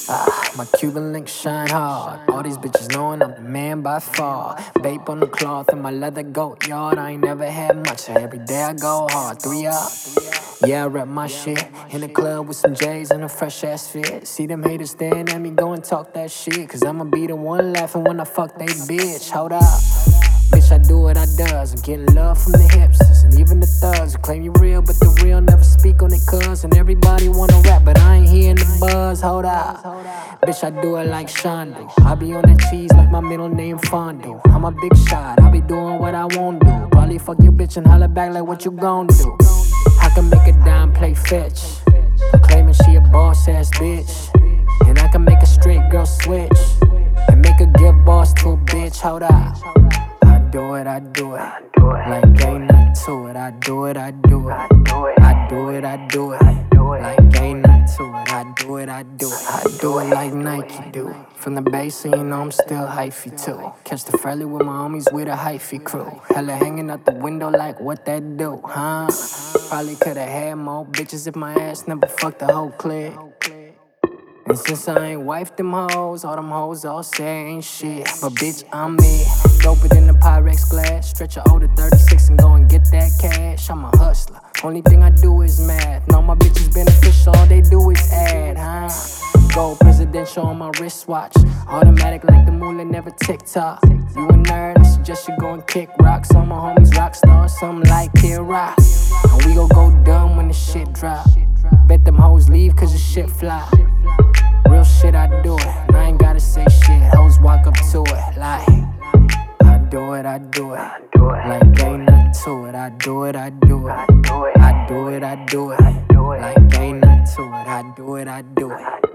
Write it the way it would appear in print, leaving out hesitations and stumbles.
My Cuban links shine hard. All these bitches knowing I'm the man by far. Vape on the cloth and my leather goat yard. I ain't never had much, so every day I go hard. 3 up. Yeah, I rep my shit. In the club with some J's and a fresh ass fit. See them haters staring at me, go and talk that shit. Cause I'ma be the one laughing when I fuck they bitch. Hold up. Bitch, I do what I does. I'm getting love from the hipsters and even the thugs who claim you real, but the real never speak on it cuz. And everybody wanna rap, but I ain't hearing the buzz. Hold up. Bitch, I do it like Shondo. I be on that cheese like my middle name Fondo. I'm a big shot, I be doing what I won't do. Probably fuck your bitch and holler back like what you gon' do. I can make a dime play fetch, claiming she a boss ass bitch. And I can make a straight girl switch and make her give boss to a bitch. Hold up. I do it, like ain't nothing to it. I do it, I do it. I do it, I do it. Like ain't nothing to it. I do it, I do it. I do it like Nike do. From the base, so you know I'm still hyphy too. Catch the friendly with my homies with a hyphy crew. Hella hanging out the window like what that do, huh? Probably could've had more bitches if my ass never fucked the whole clique. And since I ain't wifed them hoes, all them hoes all say ain't shit. But bitch, I'm it. Doper than the Pyrex glass. Stretch your older 36 and go and get that cash. I'm a hustler. Only thing I do is math. No, my bitches beneficial. All they do is add, huh? Gold presidential on my wristwatch. Automatic like the moolah, never TikTok. You a nerd? I suggest you go and kick rocks. All my homies rock stars, something like Kid Rock. And we gon' go dumb when the shit drop. Bet them hoes leave cause the shit fly. Real shit, I do it, and I ain't gotta say shit. Hoes walk up to it like I do it, I do it. Like ain't nothing to it. I do it, I do it. I do it, I do it. Like ain't nothing to it. I do it, I do it.